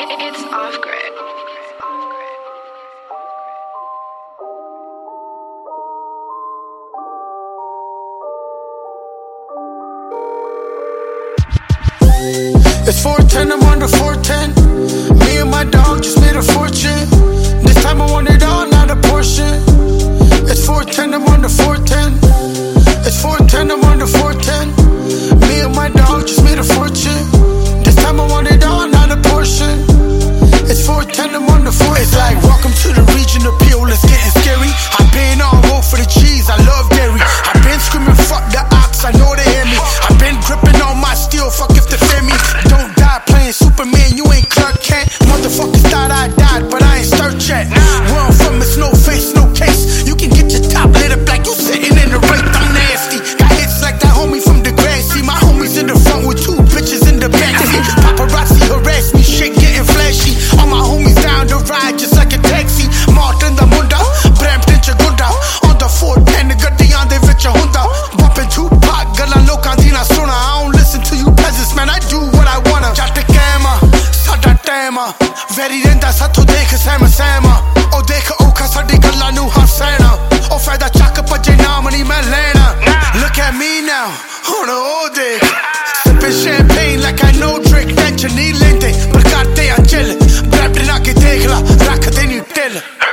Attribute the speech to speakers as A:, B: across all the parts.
A: It's off grid.
B: It's 410, I'm on the 410. Me and my dog just made a fortune. This time I want it all, not a portion. It's 410, I'm on the 410. It's 410, I'm on the 410. Me and my dog just made a fortune. This time I want it all, not a portion. It's 410, I'm on the 410. It's like, welcome to the region of Peel, it's getting scary. I've been on road for the cheese, I love dairy. I've been screaming, fuck the ox, I know they hear me. I've been gripping on my steel, fuck if they fear me. Don't die playing Superman, you ain't Clark Kent. Motherfuckers thought I died, but I ain't start yet. Where I'm from, it's no face, no case. You can get your top lit up like you sitting in the rape, I'm nasty. Got hits like that homie from the Grassy. My homies in the front with 2 bitches in the backseat. Paparazzi harass me, shit getting flashy. All my homies down the ride just like a taxi. Martin the Munda, Brampton Chagunda. On the 410, the gaddiyan de vich hunda. Bumping Tupac, galan lokan di na suna. I don't listen to you peasants, man, I do what I wanna. Jatt kema, sada tema. Very renda satho dekh sema sema. O dekh okha sadi gallan nu hasena. O faida chak bajje naam nahi main lena. Look at me now, on a all day. Sipping champagne like I know Drake. Tension nahi lente, par karte a chill. Brampton aake dekh la, rakh de nahi till.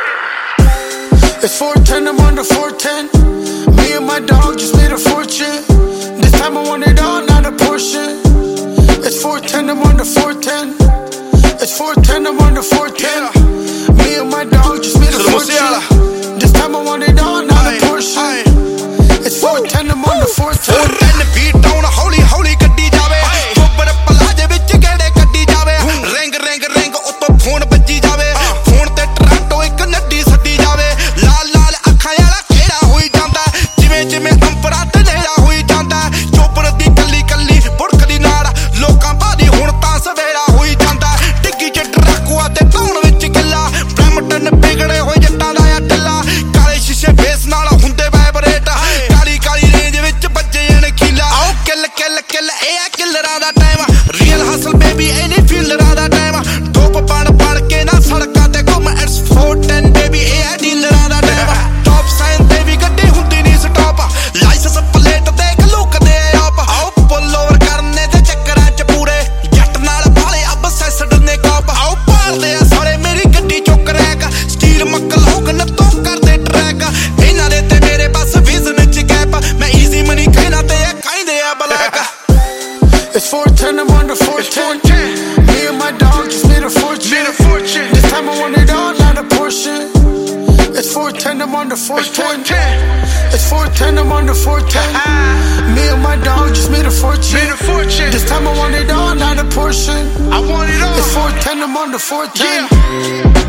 B: It's 410, I'm on the 410. Me and my dog just made a fortune. This time I want it all, not a portion. It's 410, I'm on the 410. It's 410, I'm on the 410. Me and my dog just made a fortune. This time I want it all, not a portion. It's 410, I'm on the 410.
C: 410 beat down, holy, holy gaddi jaave. Chopper palaje vich gede gaddi jaave. Ring, ring, ring, utto phone bajji jaave. Phone te Toronto ek naddi saddi jaave. Laal, laal akhan wala kheda hoi janda. Jive, jive ampara te nehra hoi janda. Chopper di kalli, kalli burkdi naal. Lokan badi hun ta savera hoi janda. Diggi ch Dracua te town vich gilla. Brampton bigade hoye jatta da ya tilla. Kale shishe base naal hunde vibrate. Kali kali range vich bajje ene khila. Aao kill, kill, kill, eh killeran da time. Real hustle baby, any fielderan da time. Dope ban ban ke na sadkan te ghum. It's 410 baby, eh dealeran da time. Top sign baby gaddi hundi nahi stop. License plate dekh look de aap. Aao pull over karne de chakkran ch pure. Jatt naal bhale obsessed ne cop. Aao paal de sare meri gaddi chok crack. Steel muckle hogan to kar de track. Inna de te mere bas vision ch gap. Main easy money khena te kainde a black.
B: It's 410, I'm on the 410. Me and my dog just made a fortune. This time I want it all, not a portion. It's 410, I'm on the 410. It's 410, I'm on the 410. Me and my dog just made a fortune. This time I want it all, not a portion.
C: I want it all.
B: It's 410, I'm on the 410.